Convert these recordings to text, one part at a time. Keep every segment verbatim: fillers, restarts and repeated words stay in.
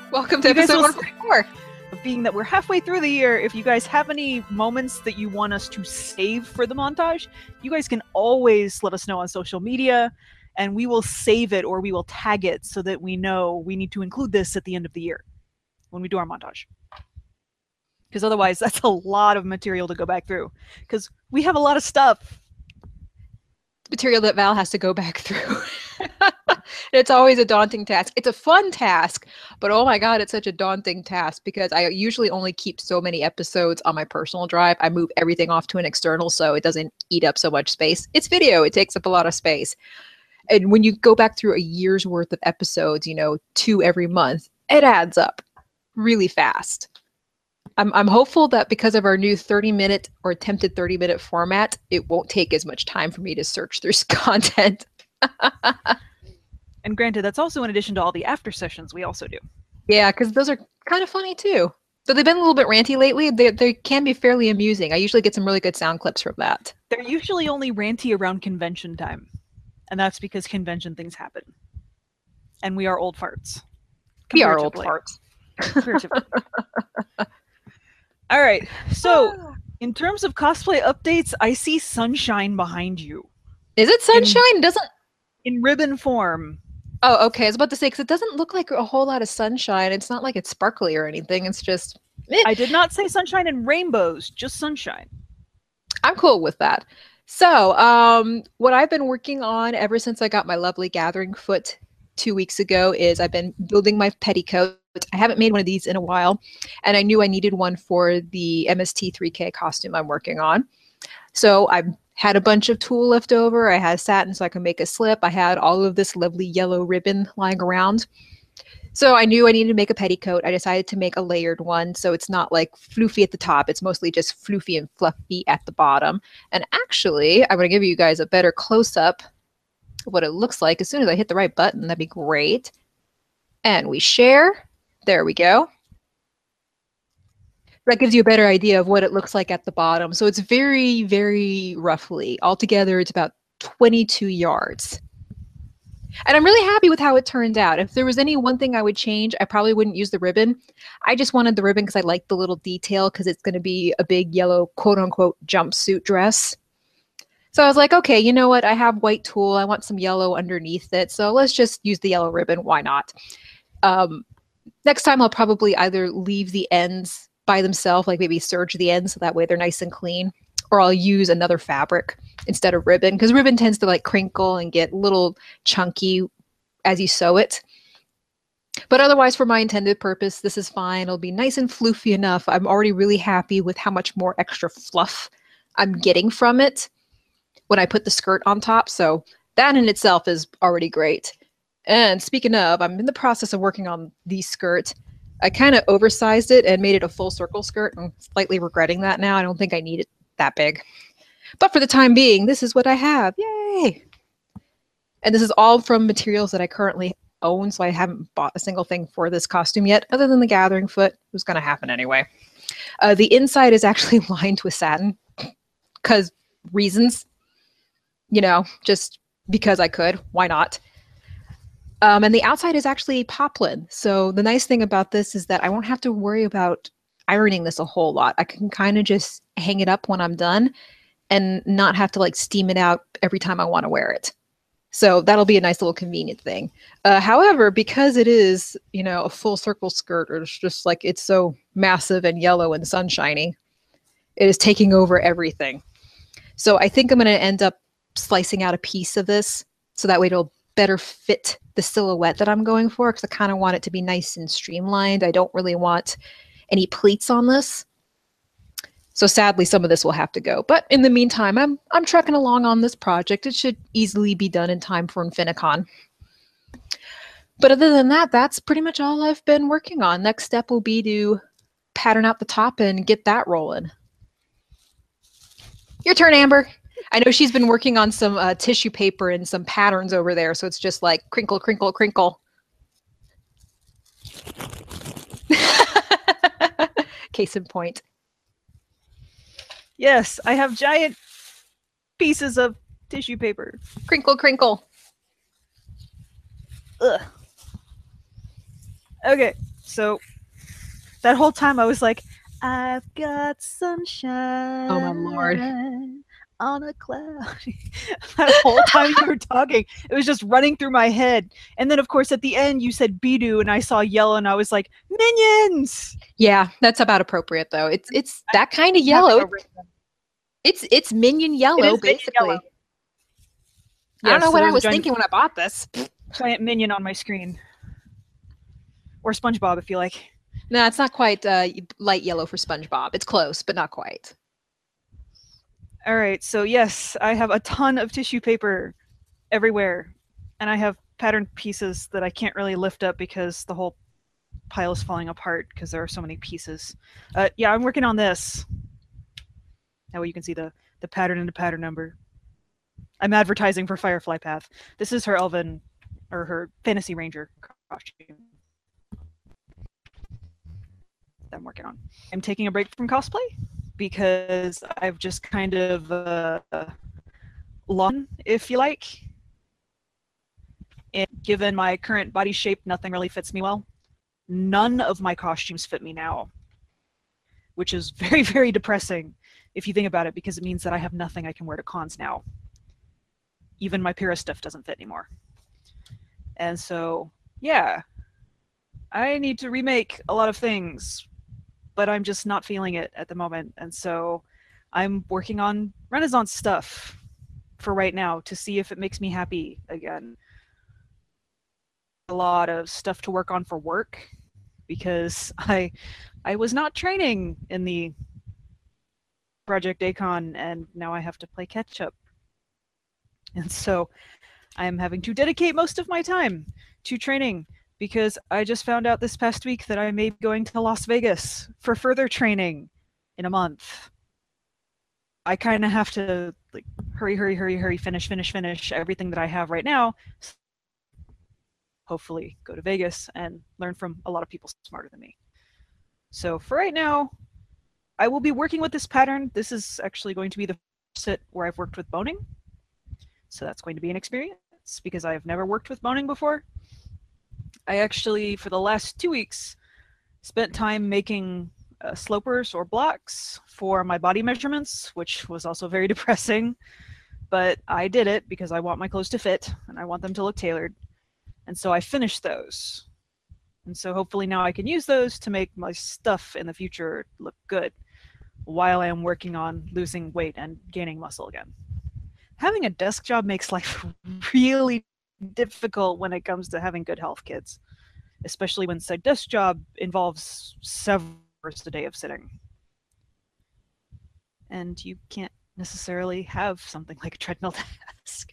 Welcome to You guys episode will one s- forty-four. Being that we're halfway through the year, if you guys have any moments that you want us to save for the montage, you guys can always let us know on social media, and we will save it or we will tag it so that we know we need to include this at the end of the year when we do our montage. Because otherwise, that's a lot of material to go back through. Because we have a lot of stuff. Material that Val has to go back through. It's always a daunting task. It's a fun task, but oh my god, it's such a daunting task because I usually only keep so many episodes on my personal drive. I move everything off to an external so it doesn't eat up so much space. It's video, it takes up a lot of space. And when you go back through a year's worth of episodes, you know, two every month, it adds up really fast. I'm I'm hopeful that because of our new thirty minute or attempted thirty minute format, it won't take as much time for me to search through content. And granted, that's also in addition to all the after sessions we also do. Yeah, because those are kind of funny too. So they've been a little bit ranty lately. They they can be fairly amusing. I usually get some really good sound clips from that. They're usually only ranty around convention time. And that's because convention things happen. And we are old farts. We are old Comparatively. farts. Comparatively. All right. So, in terms of cosplay updates, I see Sunshine behind you Is it sunshine? It doesn't. in ribbon form. Oh, okay. I was about to say because it doesn't look like a whole lot of sunshine. It's not like it's sparkly or anything. It's just. eh. I did not say sunshine and rainbows, just sunshine. I'm cool with that. So, um, what I've been working on ever since I got my lovely gathering foot two weeks ago is I've been building my petticoat. I haven't made one of these in a while, and I knew I needed one for the M S T three K costume I'm working on. So I had a bunch of tulle left over. I had satin so I could make a slip. I had all of this lovely yellow ribbon lying around. So I knew I needed to make a petticoat. I decided to make a layered one so it's not like floofy at the top. It's mostly just floofy and fluffy at the bottom. And actually, I'm going to give you guys a better close-up of what it looks like. As soon as I hit the right button, that'd be great. And we share. There we go. That gives you a better idea of what it looks like at the bottom. So it's very, very roughly. Altogether, it's about twenty-two yards. And I'm really happy with how it turned out. If there was any one thing I would change, I probably wouldn't use the ribbon. I just wanted the ribbon because I like the little detail because it's going to be a big yellow quote-unquote jumpsuit dress. So I was like, okay, you know what? I have white tulle. I want some yellow underneath it. So let's just use the yellow ribbon. Why not? Um, next time I'll probably either leave the ends by themselves, like maybe serge the ends so that way they're nice and clean, or I'll use another fabric instead of ribbon because ribbon tends to like crinkle and get a little chunky as you sew it. But otherwise, for my intended purpose, this is fine. It'll be nice and floofy enough. I'm already really happy with how much more extra fluff I'm getting from it when I put the skirt on top. So that in itself is already great. And speaking of, I'm in the process of working on the skirt. I kind of oversized it and made it a full circle skirt. I'm slightly regretting that now. I don't think I need it that big. But for the time being, this is what I have. Yay! And this is all from materials that I currently own, so I haven't bought a single thing for this costume yet, other than the gathering foot. It was going to happen anyway. Uh, the inside is actually lined with satin, because reasons. You know, just because I could. Why not? Um, and the outside is actually poplin. So the nice thing about this is that I won't have to worry about ironing this a whole lot. I can kind of just hang it up when I'm done and not have to like steam it out every time I want to wear it. So that'll be a nice little convenient thing. Uh, however, because it is, you know, a full circle skirt, or it's just like it's so massive and yellow and sunshiny, it is taking over everything. So I think I'm going to end up slicing out a piece of this so that way it'll better fit the silhouette that I'm going for, because I kind of want it to be nice and streamlined. I don't really want any pleats on this. So sadly, some of this will have to go. But in the meantime, I'm I'm trucking along on this project. It should easily be done in time for Infinicon. But other than that, that's pretty much all I've been working on. Next step will be to pattern out the top and get that rolling. Your turn, Amber. I know she's been working on some uh, tissue paper and some patterns over there, so it's just like crinkle, crinkle, crinkle. Case in point. Yes, I have giant pieces of tissue paper. Crinkle, crinkle. Ugh. Okay, So that whole time I was like, I've got sunshine. Oh my lord. On a cloud. That whole time you were talking, it was just running through my head. And then, of course, at the end, you said Bidoof, and I saw yellow, and I was like, Minions! Yeah, that's about appropriate, though. It's it's that kind of yellow. It's it's minion yellow, it basically. Minion yellow. I don't Yes, know so what I there's a was giant, thinking when I bought this. giant minion on my screen. Or SpongeBob, if you like. No, it's not quite uh, light yellow for SpongeBob. It's close, but not quite. All right, so yes, I have a ton of tissue paper everywhere, and I have pattern pieces that I can't really lift up because the whole pile is falling apart because there are so many pieces. Uh, yeah, I'm working on this. That way you can see the, the pattern and the pattern number. I'm advertising for Firefly Path. This is her Elven, or her Fantasy Ranger costume that I'm working on. I'm taking a break from cosplay because I've just kind of uh, lost, if you like. And given my current body shape, nothing really fits me well. None of my costumes fit me now, which is very, very depressing if you think about it, because it means that I have nothing I can wear to cons now. Even my Pyrrha stuff doesn't fit anymore. And so, yeah, I need to remake a lot of things, but I'm just not feeling it at the moment. And so I'm working on Renaissance stuff for right now to see if it makes me happy again. A lot of stuff to work on for work because I I was not training in the Project Acon, and now I have to play catch up. And so I'm having to dedicate most of my time to training because I just found out this past week that I may be going to Las Vegas for further training in a month. I kind of have to like hurry, hurry, hurry, hurry, finish, finish, finish everything that I have right now. Hopefully go to Vegas and learn from a lot of people smarter than me. So for right now, I will be working with this pattern. This is actually going to be the first sit where I've worked with boning. So that's going to be an experience because I have never worked with boning before. I actually, for the last two weeks, spent time making uh, slopers or blocks for my body measurements, which was also very depressing. But I did it because I want my clothes to fit and I want them to look tailored. And so I finished those. And so hopefully now I can use those to make my stuff in the future look good while I am working on losing weight and gaining muscle again. Having a desk job makes life really difficult when it comes to having good health, kids. Especially when said desk job involves several hours a day of sitting. And you can't necessarily have something like a treadmill desk.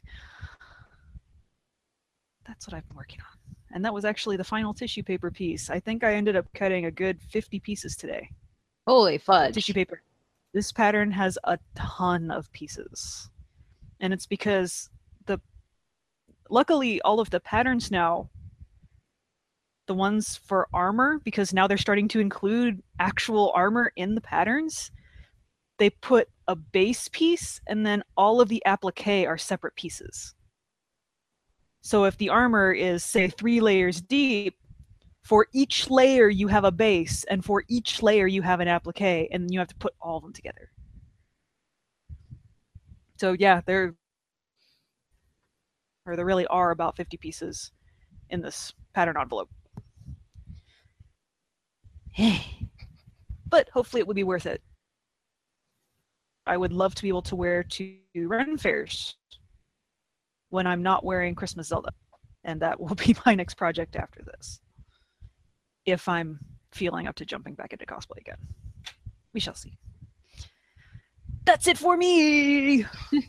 That's what I've been working on. And that was actually the final tissue paper piece. I think I ended up cutting a good fifty pieces today. Holy fudge. Tissue paper. This pattern has a ton of pieces. And it's because the luckily all of the patterns now, the ones for armor, because now they're starting to include actual armor in the patterns, they put a base piece and then all of the applique are separate pieces. So if the armor is, say, three layers deep, for each layer you have a base, and for each layer you have an applique, and you have to put all of them together. So yeah, there, or there really are about fifty pieces in this pattern envelope. But hopefully it would be worth it. I would love to be able to wear to Ren fairs when I'm not wearing Christmas Zelda. And that will be my next project after this. If I'm feeling up to jumping back into cosplay again. We shall see. That's it for me!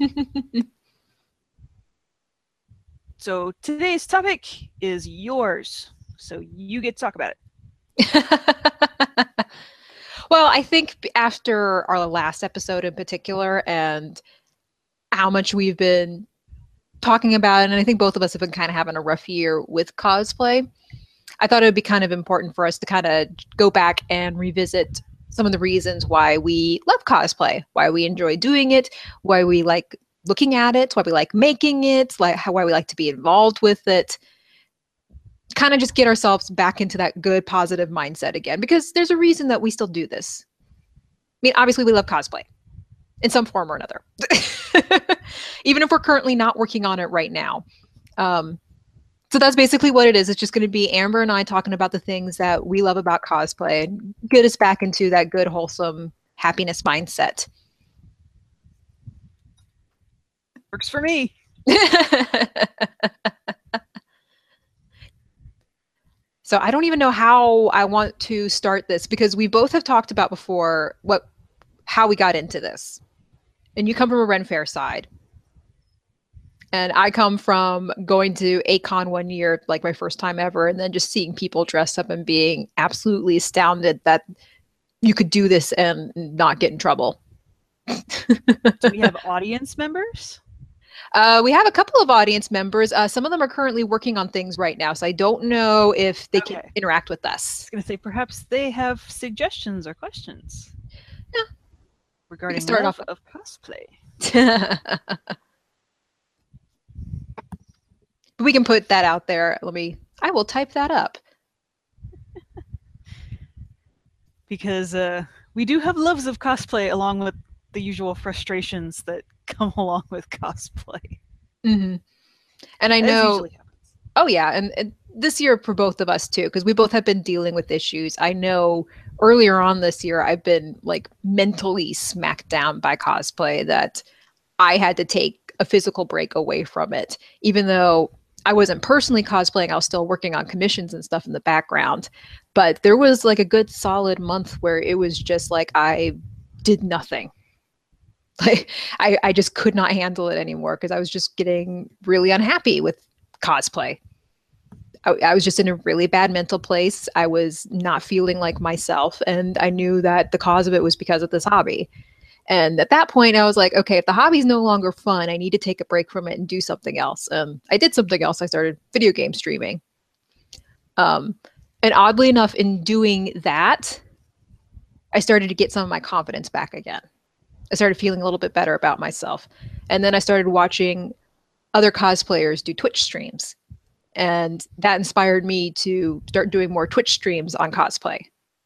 So today's topic is yours. So you get to talk about it. Well, I think after our last episode in particular and how much we've been talking about it, and I think both of us have been kind of having a rough year with cosplay, I thought it would be kind of important for us to kind of go back and revisit some of the reasons why we love cosplay, why we enjoy doing it, why we like looking at it, why we like making it, like how why we like to be involved with it. kind of just get ourselves back into that good, positive mindset again, because there's a reason that we still do this. I mean, obviously we love cosplay in some form or another, even if we're currently not working on it right now. Um, so that's basically what it is. It's just going to be Amber and I talking about the things that we love about cosplay and get us back into that good, wholesome happiness mindset. Works for me. So I don't even know how I want to start this, because we both have talked about before what how we got into this. And you come from a Ren Fair side. And I come from going to A Con one year, like my first time ever, and then just seeing people dressed up and being absolutely astounded that you could do this and not get in trouble. Do we have audience members? Uh, we have a couple of audience members. Uh, some of them are currently working on things right now, so I don't know if they Okay. can interact with I us. was going to say perhaps they have suggestions or questions. Yeah. Regarding start love off- of cosplay. We can put that out there. Let me, I will type that up. Because uh, we do have loves of cosplay along with the usual frustrations that come along with cosplay. Mm-hmm. And I As know, usually happens. oh yeah, and, and this year for both of us too, because we both have been dealing with issues. I know earlier on this year, I've been like mentally smacked down by cosplay that I had to take a physical break away from it, even though I wasn't personally cosplaying. I was still working on commissions and stuff in the background. But there was like a good solid month where it was just like I did nothing. Like I, I just could not handle it anymore because I was just getting really unhappy with cosplay. I, I was just in a really bad mental place. I was not feeling like myself. And I knew that the cause of it was because of this hobby. And at that point, I was like, okay, if the hobby's no longer fun, I need to take a break from it and do something else. Um, I did something else. I started video game streaming. Um, and oddly enough, in doing that, I started to get some of my confidence back again. I started feeling a little bit better about myself. And then I started watching other cosplayers do Twitch streams. And that inspired me to start doing more Twitch streams on cosplay.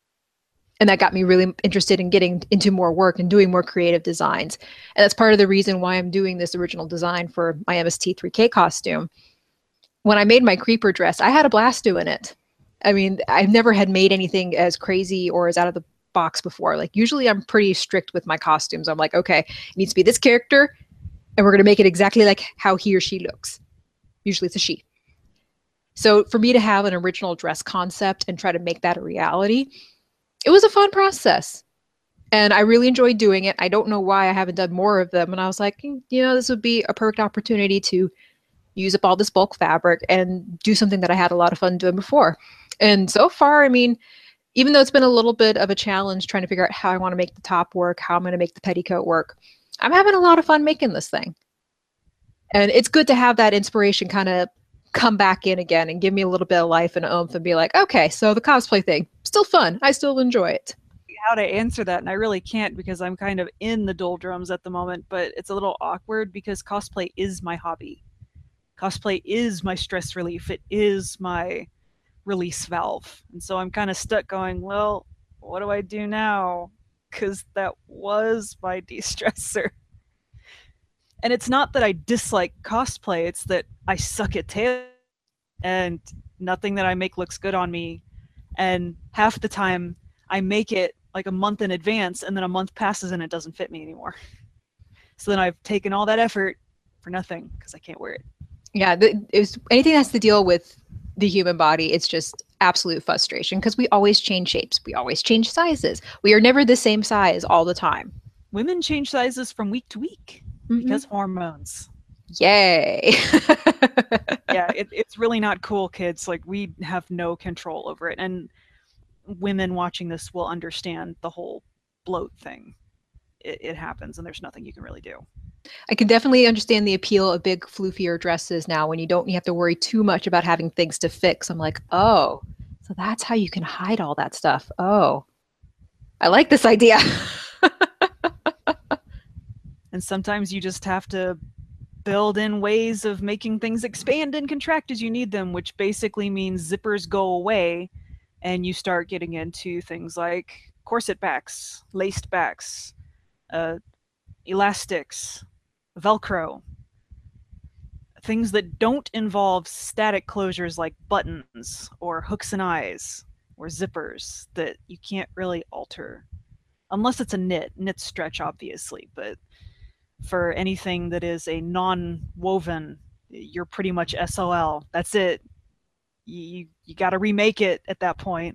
And that got me really interested in getting into more work and doing more creative designs. And that's part of the reason why I'm doing this original design for my M S T three K costume. When I made my creeper dress, I had a blast doing it. I mean, I've never had made anything as crazy or as out of the box before. Like usually I'm pretty strict with my costumes. I'm like, okay, it needs to be this character and we're going to make it exactly like how he or she looks. Usually it's a she. So for me to have an original dress concept and try to make that a reality, it was a fun process. And I really enjoyed doing it. I don't know why I haven't done more of them. And I was like, you know, this would be a perfect opportunity to use up all this bulk fabric and do something that I had a lot of fun doing before. And so far, I mean, even though it's been a little bit of a challenge trying to figure out how I want to make the top work, how I'm going to make the petticoat work, I'm having a lot of fun making this thing. And it's good to have that inspiration kind of come back in again and give me a little bit of life and oomph and be like, okay, so the cosplay thing, still fun. I still enjoy it. How to answer that, and I really can't because I'm kind of in the doldrums at the moment, but it's a little awkward because cosplay is my hobby. Cosplay is my stress relief. It is my release valve. And so I'm kind of stuck going, well, what do I do now? Because that was my de-stressor. And it's not that I dislike cosplay, it's that I suck at tail and nothing that I make looks good on me. And half the time I make it like a month in advance and then a month passes and it doesn't fit me anymore. So then I've taken all that effort for nothing because I can't wear it. Yeah, the, it was, anything that has to deal with the human body, it's just absolute frustration because we always change shapes. We always change sizes. We are never the same size all the time. Women change sizes from week to week mm-hmm. because hormones. Yay. Yeah, it, it's really not cool, kids. Like, we have no control over it. And women watching this will understand the whole bloat thing. It, it happens and there's nothing you can really do. I can definitely understand the appeal of big floofier dresses now when you don't you have to worry too much about having things to fix. I'm like, oh, so that's how you can hide all that stuff. Oh, I like this idea. And sometimes you just have to build in ways of making things expand and contract as you need them, which basically means zippers go away and you start getting into things like corset backs, laced backs, uh, elastics, Velcro, things that don't involve static closures like buttons or hooks and eyes or zippers that you can't really alter. Unless it's a knit, knit stretch obviously, but for anything that is a non-woven, you're pretty much S O L. That's it. You, you got to remake it at that point.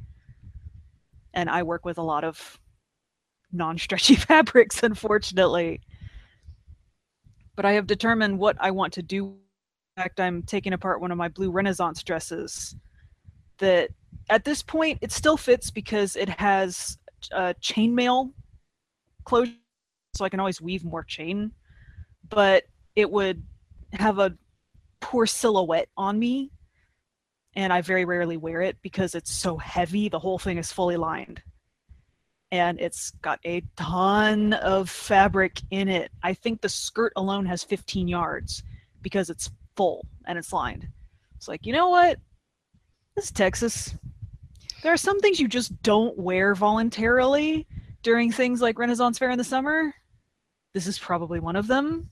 And I work with a lot of non-stretchy fabrics, unfortunately. But I have determined what I want to do. In fact, I'm taking apart one of my blue Renaissance dresses that at this point it still fits because it has a chainmail closure, so I can always weave more chain, but it would have a poor silhouette on me, and I very rarely wear it because it's so heavy. The whole thing is fully lined, and it's got a ton of fabric in it. I think the skirt alone has fifteen yards because it's full and it's lined. It's like, you know what? This is Texas. There are some things you just don't wear voluntarily during things like Renaissance Fair in the summer. This is probably one of them.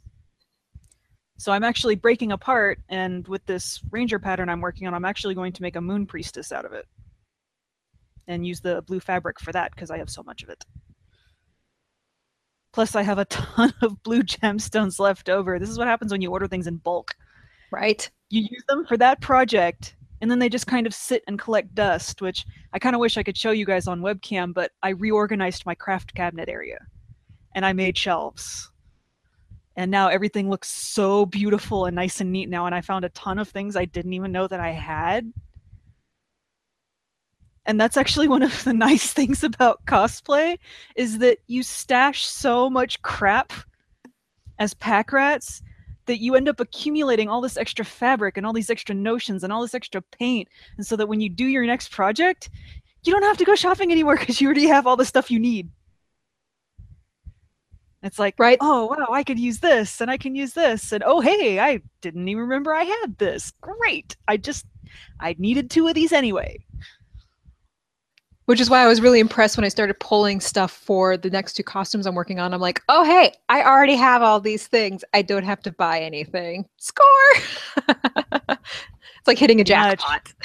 So I'm actually breaking apart, and with this ranger pattern I'm working on, I'm actually going to make a moon priestess out of it and use the blue fabric for that because I have so much of it. Plus I have a ton of blue gemstones left over. This is what happens when you order things in bulk. Right. You use them for that project, and then they just kind of sit and collect dust, which I kind of wish I could show you guys on webcam, but I reorganized my craft cabinet area and I made shelves. And now everything looks so beautiful and nice and neat now, and I found a ton of things I didn't even know that I had. And that's actually one of the nice things about cosplay, is that you stash so much crap as pack rats that you end up accumulating all this extra fabric and all these extra notions and all this extra paint. And so that when you do your next project, you don't have to go shopping anymore because you already have all the stuff you need. It's like, right. Oh, wow, I could use this and I can use this. And oh, hey, I didn't even remember I had this. Great. I just, I needed two of these anyway. Which is why I was really impressed when I started pulling stuff for the next two costumes I'm working on. I'm like, oh, hey, I already have all these things. I don't have to buy anything. Score! It's like hitting a jackpot.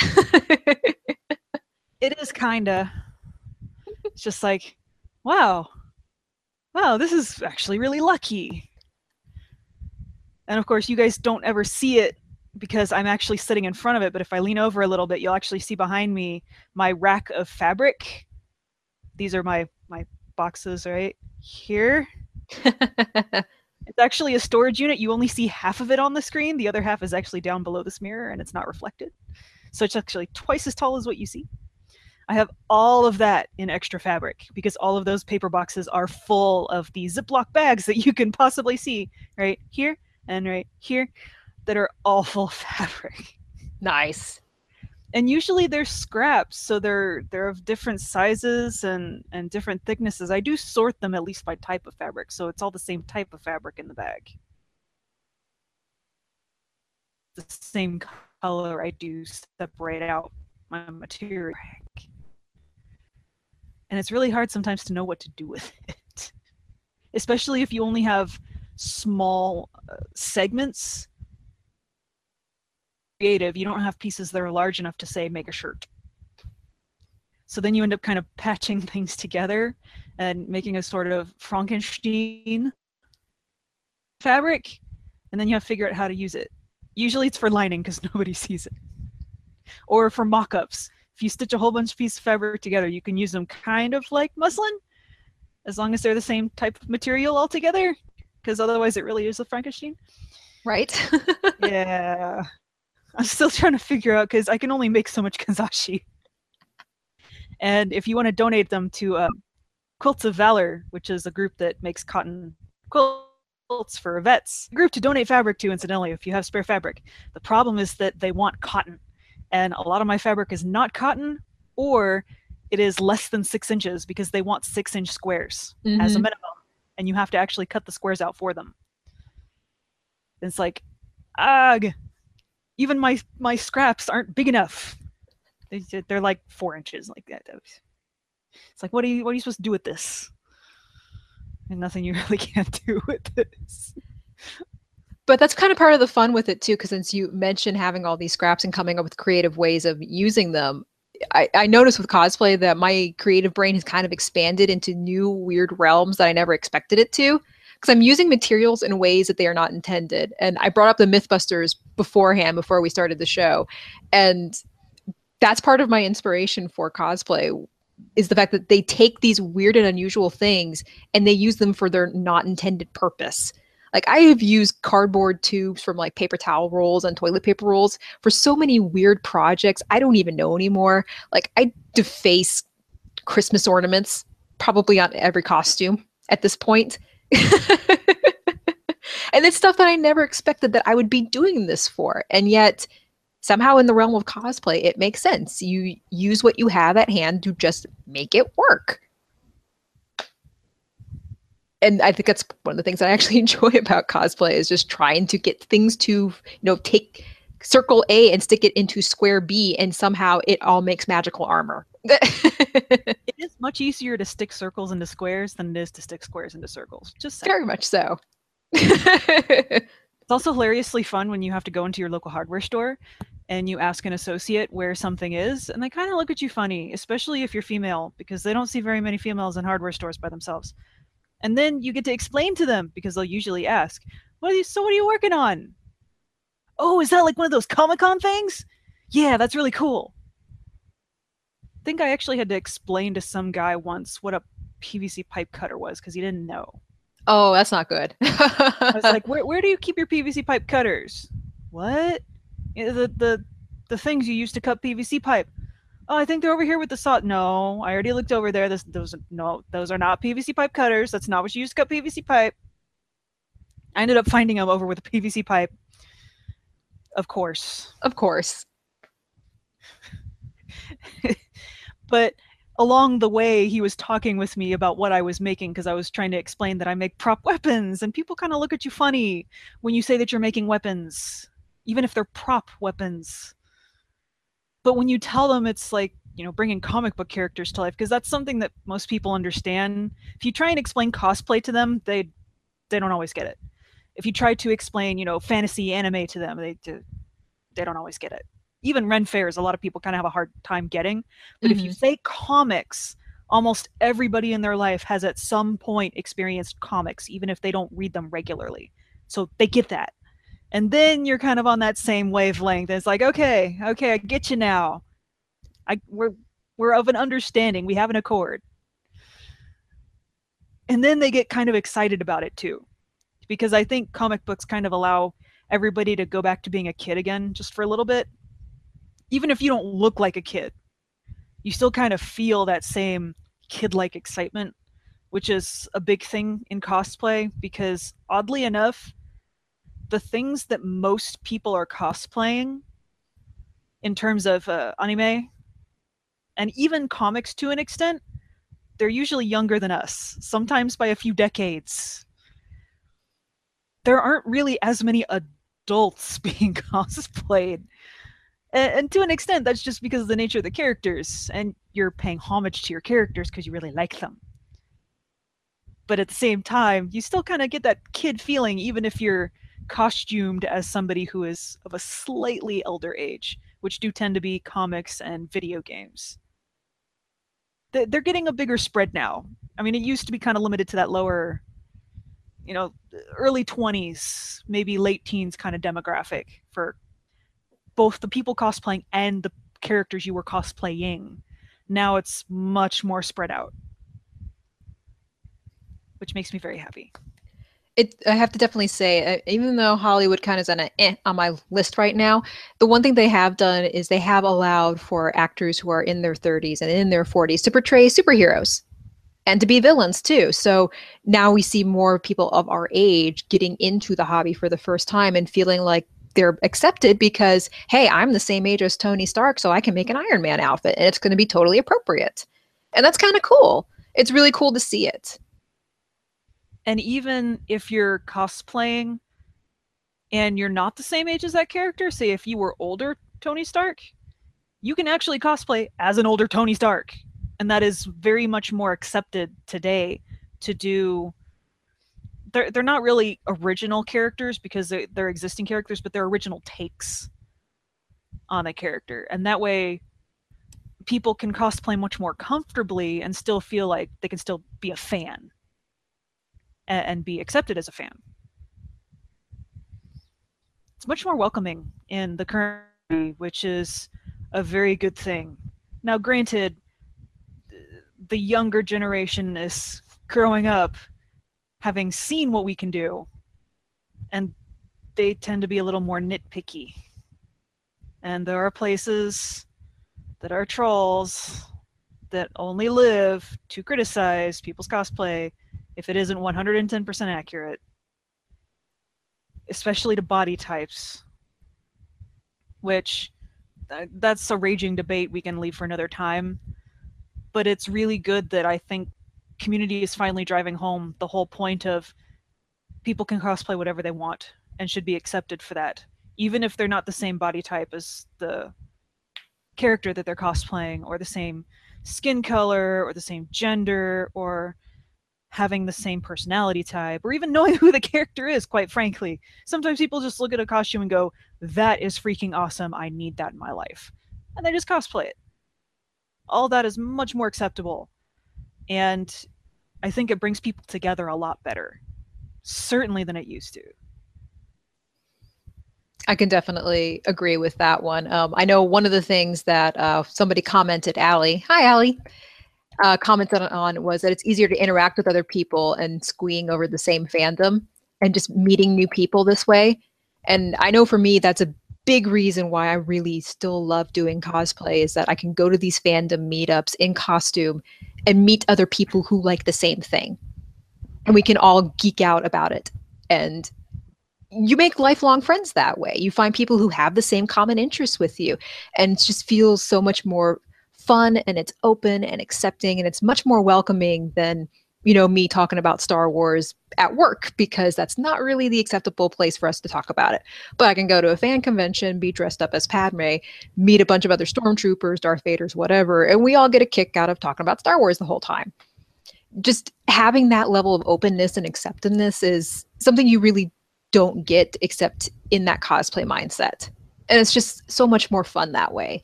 It is kinda. It's just like, wow. Wow, this is actually really lucky. And of course, you guys don't ever see it because I'm actually sitting in front of it, but if I lean over a little bit, you'll actually see behind me my rack of fabric. These are my, my boxes right here. It's actually a storage unit. You only see half of it on the screen. The other half is actually down below this mirror and it's not reflected. So it's actually twice as tall as what you see. I have all of that in extra fabric because all of those paper boxes are full of the Ziploc bags that you can possibly see right here and right here that are all full of fabric. Nice. And usually they're scraps, so they're they're of different sizes and and different thicknesses. I do sort them at least by type of fabric, so it's all the same type of fabric in the bag. The same color, I do separate out my material. And it's really hard sometimes to know what to do with it, especially if you only have small uh, segments. Creative, you don't have pieces that are large enough to say make a shirt. So then you end up kind of patching things together and making a sort of Frankenstein fabric, and then you have to figure out how to use it. Usually it's for lining because nobody sees it, or for mock-ups. If you stitch a whole bunch of pieces of fabric together, you can use them kind of like muslin, as long as they're the same type of material altogether, because otherwise it really is a Frankenstein. Right. Yeah. I'm still trying to figure out because I can only make so much kanzashi. And if you want to donate them to uh, Quilts of Valor, which is a group that makes cotton quilts for vets, a group to donate fabric to, incidentally, if you have spare fabric. The problem is that they want cotton. And a lot of my fabric is not cotton, or it is less than six inches because they want six inch squares mm-hmm. as a minimum. And you have to actually cut the squares out for them. And it's like, ugh, even my my scraps aren't big enough. They, they're like four inches like that. It's like, what are you what are you supposed to do with this? And nothing you really can't do with this. But that's kind of part of the fun with it too, because since you mentioned having all these scraps and coming up with creative ways of using them, I, I noticed with cosplay that my creative brain has kind of expanded into new weird realms that I never expected it to. Because I'm using materials in ways that they are not intended. And I brought up the Mythbusters beforehand, before we started the show. And that's part of my inspiration for cosplay, is the fact that they take these weird and unusual things and they use them for their not intended purpose. Like, I have used cardboard tubes from like paper towel rolls and toilet paper rolls for so many weird projects I don't even know anymore. Like, I deface Christmas ornaments probably on every costume at this point. And it's stuff that I never expected that I would be doing this for. And yet somehow in the realm of cosplay, it makes sense. You use what you have at hand to just make it work. And I think that's one of the things I actually enjoy about cosplay, is just trying to get things to, you know, take circle A and stick it into square B, and somehow it all makes magical armor. It is much easier to stick circles into squares than it is to stick squares into circles. Just saying. Very much so. It's also hilariously fun when you have to go into your local hardware store and you ask an associate where something is, and they kind of look at you funny, especially if you're female, because they don't see very many females in hardware stores by themselves. And then you get to explain to them, because they'll usually ask, "What are you, so what are you working on?" "Oh, is that like one of those Comic-Con things?" "Yeah, that's really cool." I think I actually had to explain to some guy once what a P V C pipe cutter was, because he didn't know. Oh, that's not good. I was like, where, where do you keep your P V C pipe cutters? What? Yeah, the, the, the things you use to cut P V C pipe. "Oh, I think they're over here with the saw." "No, I already looked over there. This, those, no, those are not P V C pipe cutters. That's not what you use to cut P V C pipe." I ended up finding him over with a P V C pipe. Of course. Of course. But along the way, he was talking with me about what I was making, because I was trying to explain that I make prop weapons, and people kind of look at you funny when you say that you're making weapons, even if they're prop weapons. But when you tell them it's like, you know, bringing comic book characters to life, because that's something that most people understand. If you try and explain cosplay to them, they they don't always get it. If you try to explain, you know, fantasy anime to them, they they don't always get it. Even Ren Fairs, a lot of people kind of have a hard time getting. But mm-hmm. if you say comics, almost everybody in their life has at some point experienced comics, even if they don't read them regularly. So they get that. And then you're kind of on that same wavelength. It's like, okay, okay, I get you now. I we're we're of an understanding. We have an accord. And then they get kind of excited about it too, because I think comic books kind of allow everybody to go back to being a kid again, just for a little bit. Even if you don't look like a kid, you still kind of feel that same kid-like excitement, which is a big thing in cosplay, because oddly enough, the things that most people are cosplaying in terms of uh, anime and even comics to an extent, they're usually younger than us, sometimes by a few decades. There aren't really as many adults being cosplayed. And, and to an extent, that's just because of the nature of the characters, and you're paying homage to your characters because you really like them. But at the same time, you still kind of get that kid feeling, even if you're costumed as somebody who is of a slightly elder age, which do tend to be comics and video games. They're getting a bigger spread now. I mean, it used to be kind of limited to that lower, you know, early twenties, maybe late teens kind of demographic for both the people cosplaying and the characters you were cosplaying. Now it's much more spread out, which makes me very happy. It, I have to definitely say, uh, even though Hollywood kind of is on, a, eh, on my list right now, the one thing they have done is they have allowed for actors who are in their thirties and in their forties to portray superheroes and to be villains too. So now we see more people of our age getting into the hobby for the first time and feeling like they're accepted because, hey, I'm the same age as Tony Stark, so I can make an Iron Man outfit and it's going to be totally appropriate. And that's kind of cool. It's really cool to see it. And even if you're cosplaying and you're not the same age as that character, say if you were older Tony Stark, you can actually cosplay as an older Tony Stark. And that is very much more accepted today to do. They're, they're not really original characters because they're, they're existing characters, but they're original takes on a character. And that way, people can cosplay much more comfortably and still feel like they can still be a fan and, and be accepted as a fan. It's much more welcoming in the current, which is a very good thing. Now, granted, the younger generation is growing up having seen what we can do, and they tend to be a little more nitpicky. And there are places that are trolls that only live to criticize people's cosplay if it isn't one hundred ten percent accurate, especially to body types, which uh, that's a raging debate we can leave for another time. But it's really good that I think community is finally driving home the whole point of people can cosplay whatever they want and should be accepted for that, even if they're not the same body type as the character that they're cosplaying, or the same skin color, or the same gender, or having the same personality type, or even knowing who the character is, quite frankly. Sometimes people just look at a costume and go, that is freaking awesome, I need that in my life. And they just cosplay it. All that is much more acceptable. And I think it brings people together a lot better, certainly than it used to. I can definitely agree with that one. Um, I know one of the things that uh, somebody commented, Allie, hi Allie, uh, commented on was that it's easier to interact with other people and squeeing over the same fandom and just meeting new people this way. And I know for me, that's a big reason why I really still love doing cosplay, is that I can go to these fandom meetups in costume and meet other people who like the same thing. And we can all geek out about it. And you make lifelong friends that way. You find people who have the same common interests with you, and it just feels so much more fun, and it's open and accepting, and it's much more welcoming than, you know, me talking about Star Wars at work, because that's not really the acceptable place for us to talk about it. But I can go to a fan convention, be dressed up as Padme, meet a bunch of other stormtroopers, Darth Vaders, whatever, and we all get a kick out of talking about Star Wars the whole time. Just having that level of openness and acceptance is something you really don't get except in that cosplay mindset. And it's just so much more fun that way.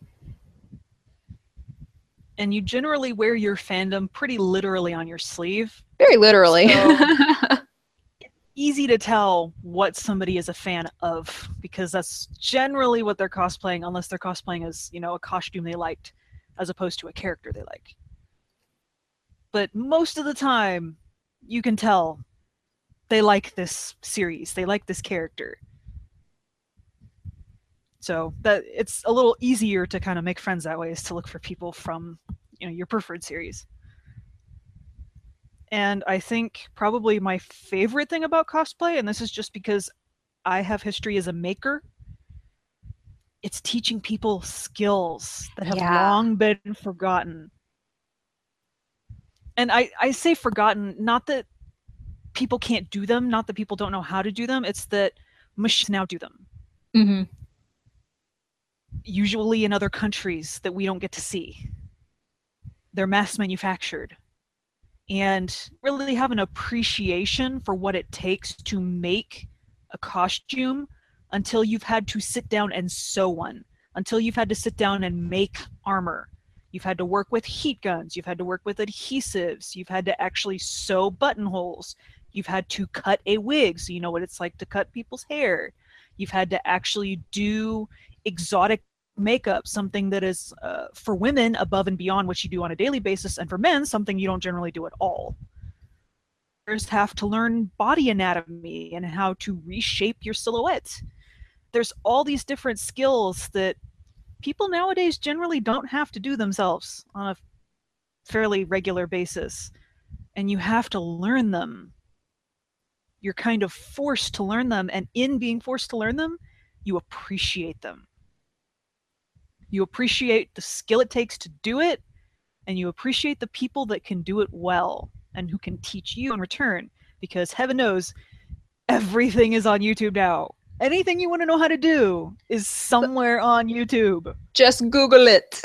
And you generally wear your fandom pretty literally on your sleeve. Very literally. So it's easy to tell what somebody is a fan of, because that's generally what they're cosplaying, unless they're cosplaying as, you know, a costume they liked as opposed to a character they like. But most of the time, you can tell they like this series, they like this character. So that it's a little easier to kind of make friends that way, is to look for people from, you know, your preferred series. And I think probably my favorite thing about cosplay, and this is just because I have history as a maker, it's teaching people skills that have Yeah. long been forgotten. And I, I say forgotten, not that people can't do them, not that people don't know how to do them, it's that machines now do them. Mm-hmm. Usually in other countries that we don't get to see. They're mass manufactured. And really have an appreciation for what it takes to make a costume until you've had to sit down and sew one, until you've had to sit down and make armor. You've had to work with heat guns, you've had to work with adhesives, you've had to actually sew buttonholes, you've had to cut a wig so you know what it's like to cut people's hair. You've had to actually do exotic makeup, something that is uh, for women above and beyond what you do on a daily basis, and for men something you don't generally do at all. There's have to learn body anatomy and how to reshape your silhouette. There's all these different skills that people nowadays generally don't have to do themselves on a fairly regular basis, and you have to learn them. You're kind of forced to learn them, and in being forced to learn them, you appreciate them. You appreciate the skill it takes to do it, and you appreciate the people that can do it well and who can teach you in return, because heaven knows everything is on YouTube now. Anything you want to know how to do is somewhere on YouTube. Just Google it.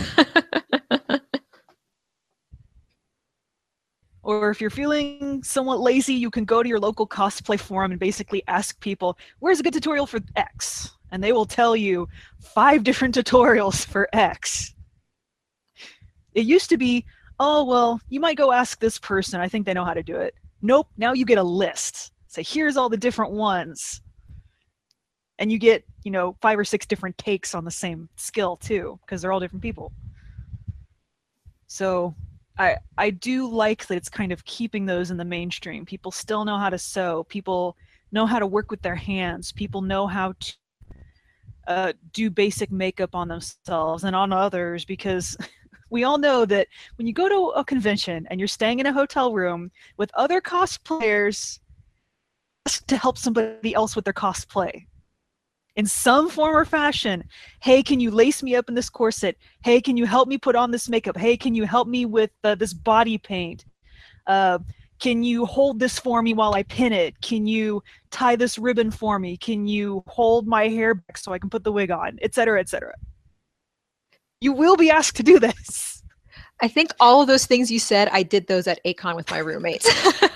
Or if you're feeling somewhat lazy, you can go to your local cosplay forum and basically ask people, where's a good tutorial for X? And they will tell you five different tutorials for X. It used to be, oh, well, you might go ask this person. I think they know how to do it. Nope, now you get a list. Say, here's all the different ones. And you get, you know, five or six different takes on the same skill too, because they're all different people. So I I do like that it's kind of keeping those in the mainstream. People still know how to sew. People know how to work with their hands. People know how to uh, do basic makeup on themselves and on others, because we all know that when you go to a convention and you're staying in a hotel room with other cosplayers, ask to help somebody else with their cosplay. In some form or fashion. Hey, can you lace me up in this corset? Hey, can you help me put on this makeup? Hey, can you help me with uh, this body paint? Uh, can you hold this for me while I pin it? Can you tie this ribbon for me? Can you hold my hair back so I can put the wig on? Etc, et cetera. You will be asked to do this. I think all of those things you said, I did those at A CON with my roommates.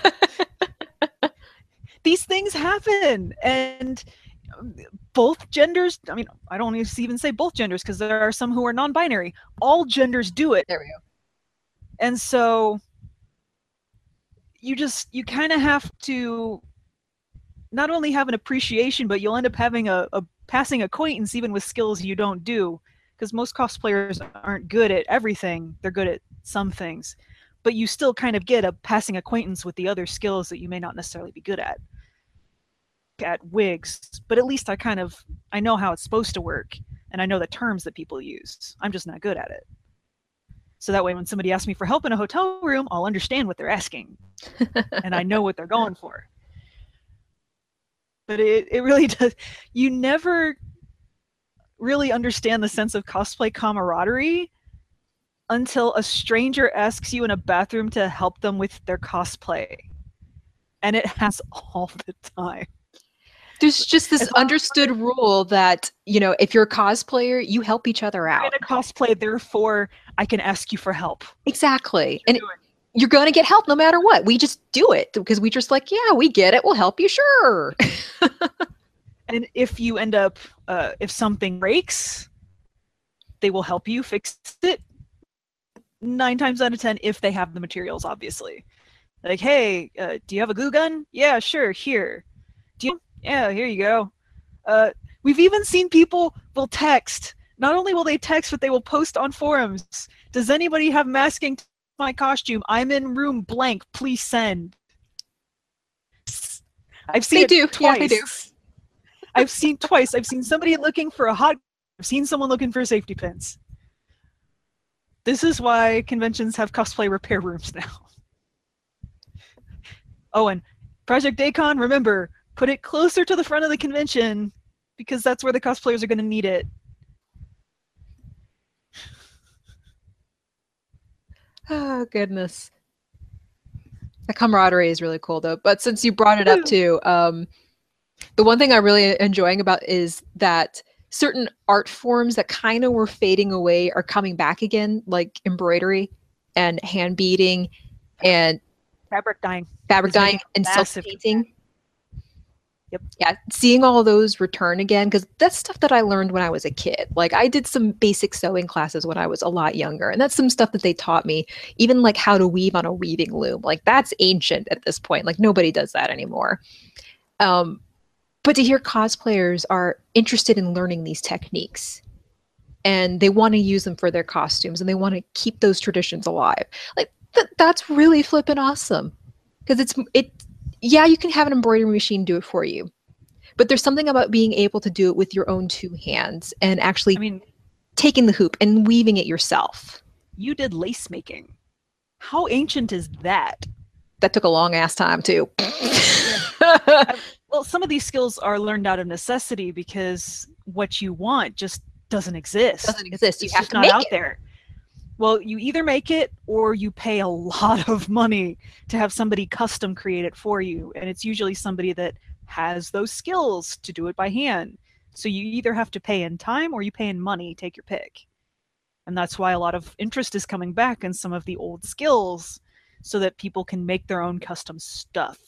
These things happen, and both genders, I mean, I don't even say both genders because there are some who are non-binary. All genders do it. There we go. And so you just, you kind of have to not only have an appreciation, but you'll end up having a, a passing acquaintance even with skills you don't do, because most cosplayers aren't good at everything. They're good at some things, but you still kind of get a passing acquaintance with the other skills that you may not necessarily be good at. At wigs, but at least I kind of, I know how it's supposed to work, and I know the terms that people use. I'm just not good at it. So that way when somebody asks me for help in a hotel room, I'll understand what they're asking, and I know what they're going for. But it, it really does, you never really understand the sense of cosplay camaraderie until a stranger asks you in a bathroom to help them with their cosplay. And it happens all the time. There's just this understood rule that, you know, if you're a cosplayer, you help each other out. I'm in a cosplay, therefore I can ask you for help. Exactly. And it, you're going to get help no matter what. We just do it because we just like, yeah, we get it. We'll help you. Sure. And if you end up, uh, if something breaks, they will help you fix it. Nine times out of ten, if they have the materials, obviously. Like, hey, uh, do you have a glue gun? Yeah, sure. Here. Do you? Yeah, here you go. Uh, we've even seen people will text. Not only will they text, but they will post on forums. Does anybody have masking to my costume? I'm in room blank. Please send. I've seen they it do. twice. Yeah, they do. I've seen twice. I've seen somebody looking for a hot. I've seen someone looking for safety pins. This is why conventions have cosplay repair rooms now. Oh, and Project A CON, remember, put it closer to the front of the convention because that's where the cosplayers are going to need it. Oh, goodness. The camaraderie is really cool, though. But since you brought it up, too, um, the one thing I'm really enjoying about is that certain art forms that kind of were fading away are coming back again, like embroidery and hand beading and fabric dyeing. Fabric dyeing and massive self-painting. Yep. Yeah, seeing all those return again, because that's stuff that I learned when I was a kid. Like, I did some basic sewing classes when I was a lot younger, and that's some stuff that they taught me, even like how to weave on a weaving loom. Like, that's ancient at this point. Like, nobody does that anymore. Um, but to hear cosplayers are interested in learning these techniques, and they want to use them for their costumes, and they want to keep those traditions alive. Like, th- that's really flippin' awesome. Because it's it. Yeah, you can have an embroidery machine do it for you, but there's something about being able to do it with your own two hands and actually I mean, taking the hoop and weaving it yourself. You did lace making. How ancient is that? That took a long ass time too. Well, some of these skills are learned out of necessity because what you want just doesn't exist. Doesn't exist. You it's have just to not make out it. there. Well, you either make it or you pay a lot of money to have somebody custom create it for you. And it's usually somebody that has those skills to do it by hand. So you either have to pay in time or you pay in money, take your pick. And that's why a lot of interest is coming back in some of the old skills so that people can make their own custom stuff.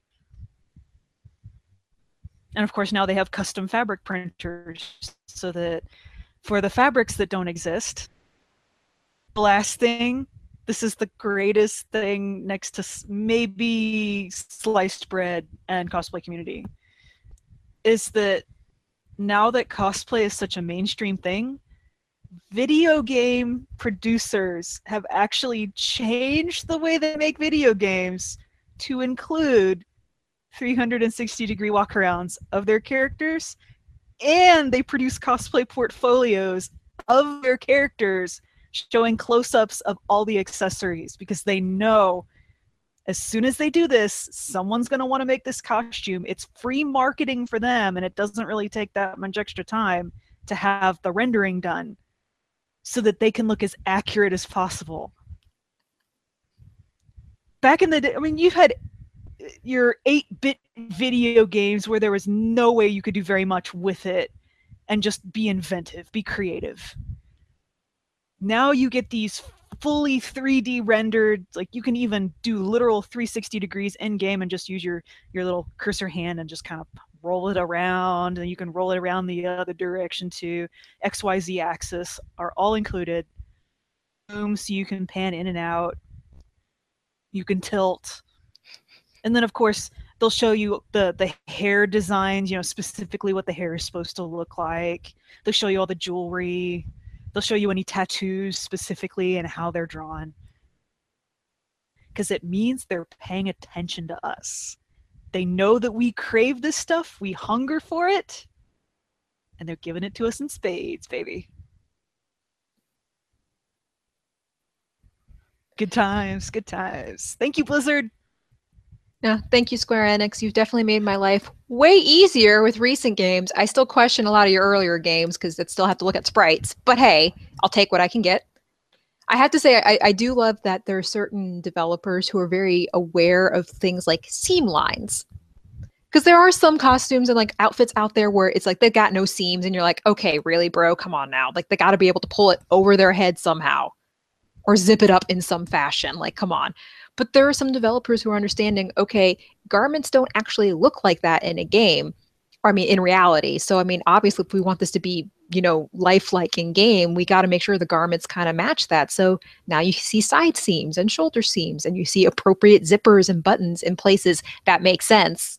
And of course, now they have custom fabric printers so that for the fabrics that don't exist, the last thing, this is the greatest thing next to maybe sliced bread and cosplay community, is that now that cosplay is such a mainstream thing, video game producers have actually changed the way they make video games to include three hundred sixty degree walkarounds of their characters, and they produce cosplay portfolios of their characters showing close-ups of all the accessories, because they know as soon as they do this, someone's going to want to make this costume. It's free marketing for them, and it doesn't really take that much extra time to have the rendering done so that they can look as accurate as possible. Back in the day, I mean, you've had your eight-bit video games where there was no way you could do very much with it and just be inventive, be creative. Now you get these fully three D rendered, like you can even do literal three hundred sixty degrees in game and just use your your little cursor hand and just kind of roll it around, and you can roll it around the other direction too. X Y Z axis are all included. Boom, so you can pan in and out. You can tilt. And then of course they'll show you the the hair designs, you know, specifically what the hair is supposed to look like. They'll show you all the jewelry. They'll show you any tattoos specifically and how they're drawn. Because it means they're paying attention to us. They know that we crave this stuff, we hunger for it, and they're giving it to us in spades, baby. Good times, good times. Thank you, Blizzard. Yeah, thank you, Square Enix. You've definitely made my life way easier with recent games. I still question a lot of your earlier games because I still have to look at sprites. But hey, I'll take what I can get. I have to say, I, I do love that there are certain developers who are very aware of things like seam lines. Because there are some costumes and like outfits out there where it's like they've got no seams and you're like, okay, really, bro? Come on now. Like they got to be able to pull it over their head somehow or zip it up in some fashion. Like, come on. But there are some developers who are understanding, okay, garments don't actually look like that in a game, or I mean, in reality. So, I mean, obviously, if we want this to be, you know, lifelike in game, we got to make sure the garments kind of match that. So now you see side seams and shoulder seams, and you see appropriate zippers and buttons in places that make sense.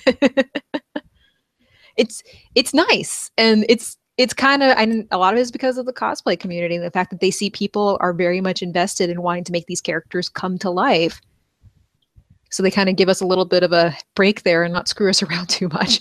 it's it's nice, and it's it's kind of, and a lot of it is because of the cosplay community and the fact that they see people are very much invested in wanting to make these characters come to life. So they kind of give us a little bit of a break there and not screw us around too much.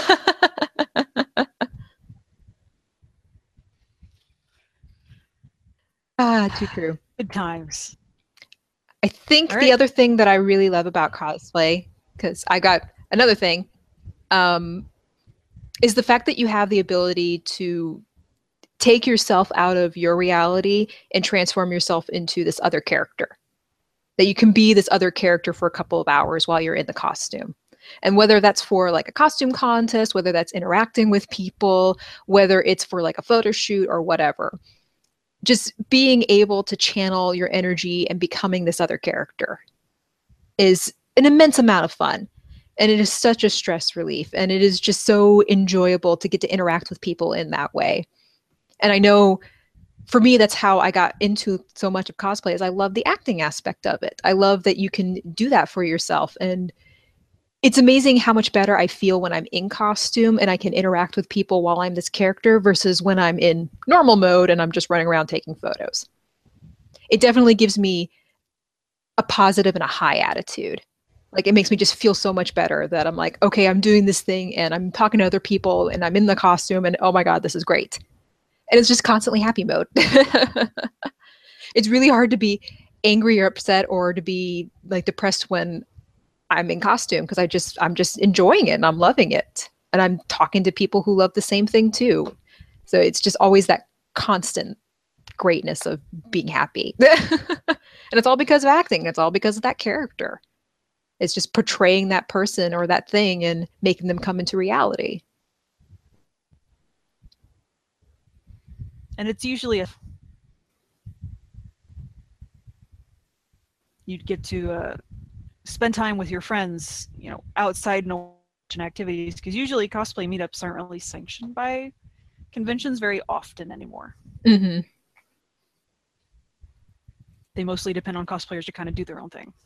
Ah, too true. Good times. I think All the right. other thing that I really love about cosplay, because I got another thing, um, is the fact that you have the ability to take yourself out of your reality and transform yourself into this other character. That you can be this other character for a couple of hours while you're in the costume. And whether that's for like a costume contest, whether that's interacting with people, whether it's for like a photo shoot or whatever, just being able to channel your energy and becoming this other character is an immense amount of fun. And it is such a stress relief. And it is just so enjoyable to get to interact with people in that way. And I know for me, that's how I got into so much of cosplay, is I love the acting aspect of it. I love that you can do that for yourself. And it's amazing how much better I feel when I'm in costume and I can interact with people while I'm this character versus when I'm in normal mode and I'm just running around taking photos. It definitely gives me a positive and a high attitude. Like, it makes me just feel so much better that I'm like, okay, I'm doing this thing and I'm talking to other people and I'm in the costume and oh my God, this is great. And it's just constantly happy mode. It's really hard to be angry or upset or to be like depressed when I'm in costume, because I just, I'm just enjoying it and I'm loving it. And I'm talking to people who love the same thing too. So it's just always that constant greatness of being happy. And it's all because of acting. It's all because of that character. It's just portraying that person or that thing and making them come into reality. And it's usually a you'd get to uh, spend time with your friends, you know, outside no activities, because usually cosplay meetups aren't really sanctioned by conventions very often anymore. Mm-hmm. They mostly depend on cosplayers to kind of do their own thing.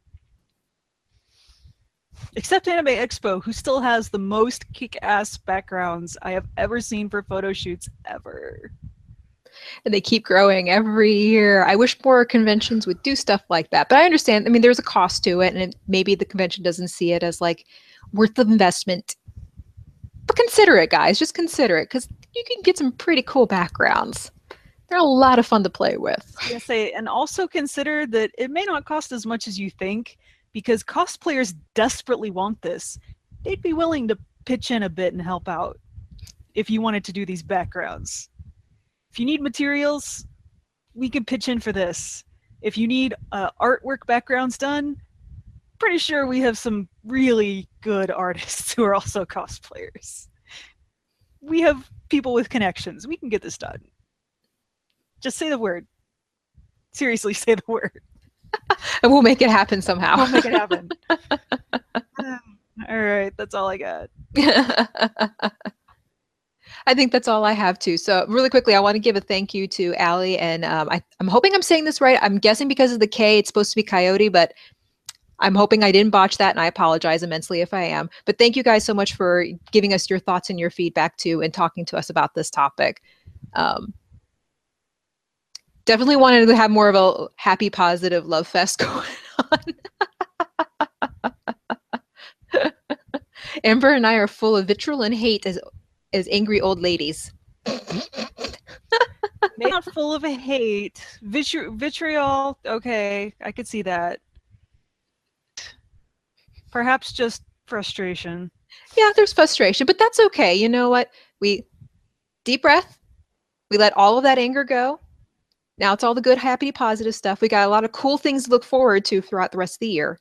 Except Anime Expo, who still has the most kick-ass backgrounds I have ever seen for photo shoots ever. And they keep growing every year. I wish more conventions would do stuff like that. But I understand. I mean, there's a cost to it, and it, maybe the convention doesn't see it as like worth the investment. But consider it, guys. Just consider it, because you can get some pretty cool backgrounds. They're a lot of fun to play with. Yes, and also consider that it may not cost as much as you think, because cosplayers desperately want this. They'd be willing to pitch in a bit and help out if you wanted to do these backgrounds. If you need materials, we can pitch in for this. If you need uh, artwork backgrounds done, pretty sure we have some really good artists who are also cosplayers. We have people with connections. We can get this done. Just say the word. Seriously, say the word. And we'll make it happen somehow. We'll make it happen. All right, that's all I got. I think that's all I have too. So really quickly, I want to give a thank you to Allie, and um, I, I'm hoping I'm saying this right. I'm guessing because of the K, it's supposed to be Coyote, but I'm hoping I didn't botch that, and I apologize immensely if I am. But thank you guys so much for giving us your thoughts and your feedback too, and talking to us about this topic. Um, definitely wanted to have more of a happy, positive love fest going on. Amber and I are full of vitriol and hate as as angry old ladies. Maybe not full of hate. Vitri- vitriol, okay, I could see that. Perhaps just frustration. Yeah, there's frustration, but that's okay. You know what? We deep breath. We let all of that anger go. Now it's all the good, happy, positive stuff. We got a lot of cool things to look forward to throughout the rest of the year.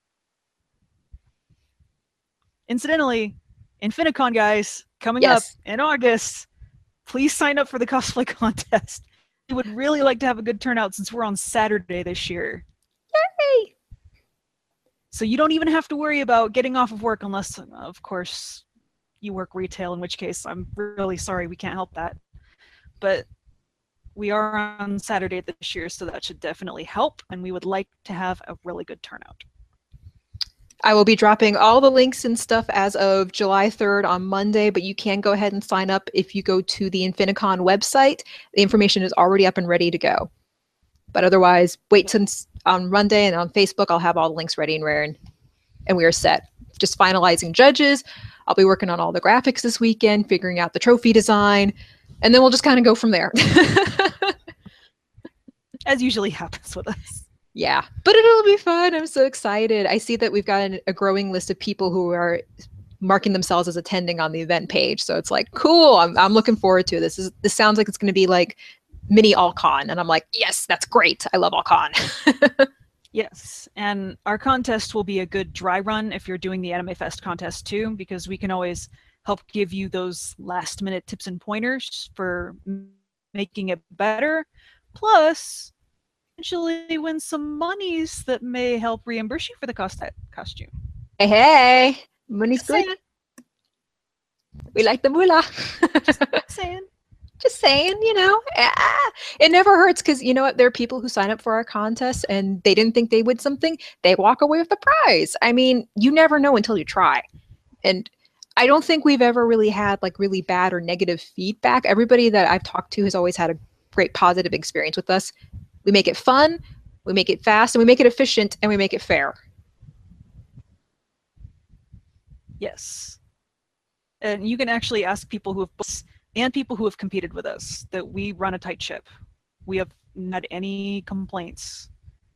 Incidentally, Infinicon, guys, coming yes. up in August. Please sign up for the cosplay contest. We would really like to have a good turnout since we're on Saturday this year. Yay! So you don't even have to worry about getting off of work unless, of course, you work retail, in which case I'm really sorry we can't help that. But we are on Saturday this year, so that should definitely help, and we would like to have a really good turnout. I will be dropping all the links and stuff as of July third on Monday, but you can go ahead and sign up if you go to the Infinicon website. The information is already up and ready to go. But otherwise, wait since on Monday, and on Facebook, I'll have all the links ready and rare, and, and we are set. Just finalizing judges. I'll be working on all the graphics this weekend, figuring out the trophy design, and then we'll just kind of go from there. As usually happens with us. Yeah, but it'll be fun. I'm so excited. I see that we've got an, a growing list of people who are marking themselves as attending on the event page. So it's like, cool. I'm, I'm looking forward to this. Is, this sounds like it's going to be like mini AllCon. And I'm like, yes, that's great. I love AllCon. Yes, and our contest will be a good dry run if you're doing the Anime Fest contest too, because we can always help give you those last minute tips and pointers for making it better. Plus, potentially win some monies that may help reimburse you for the cost that costume. Hey, hey, money's Just good. saying. We like the moolah. Just saying. Just saying, you know, ah, it never hurts, because you know what? There are people who sign up for our contest and they didn't think they would something. They walk away with the prize. I mean, you never know until you try. And I don't think we've ever really had like really bad or negative feedback. Everybody that I've talked to has always had a great positive experience with us. We make it fun, we make it fast, and we make it efficient, and we make it fair. Yes. And you can actually ask people who have and people who have competed with us that we run a tight ship. We have not any complaints.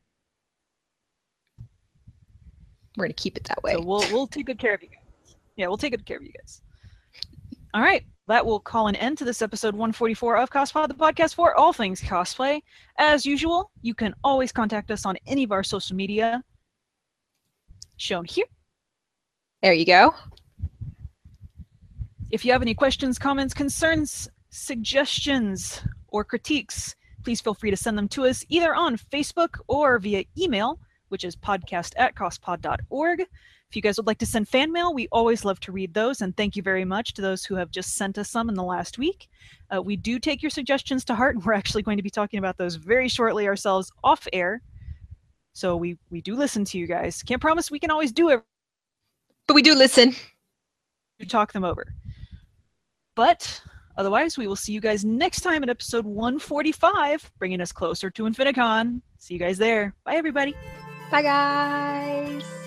We're gonna keep it that way. So we'll we'll take good care of you guys. Yeah, we'll take good care of you guys. All right. That will call an end to this episode one forty-four of Cospod, the podcast for all things cosplay. As usual, you can always contact us on any of our social media. shown here. There you go. If you have any questions, comments, concerns, suggestions, or critiques, please feel free to send them to us either on Facebook or via email, which is podcast at crosspod dot org. If you guys would like to send fan mail, we always love to read those, and thank you very much to those who have just sent us some in the last week. Uh, we do take your suggestions to heart, and we're actually going to be talking about those very shortly ourselves off air. So we, we do listen to you guys. Can't promise we can always do it, but we do listen. We talk them over. But otherwise, we will see you guys next time at episode one forty-five, bringing us closer to Infinicon. See you guys there. Bye, everybody. Bye, guys.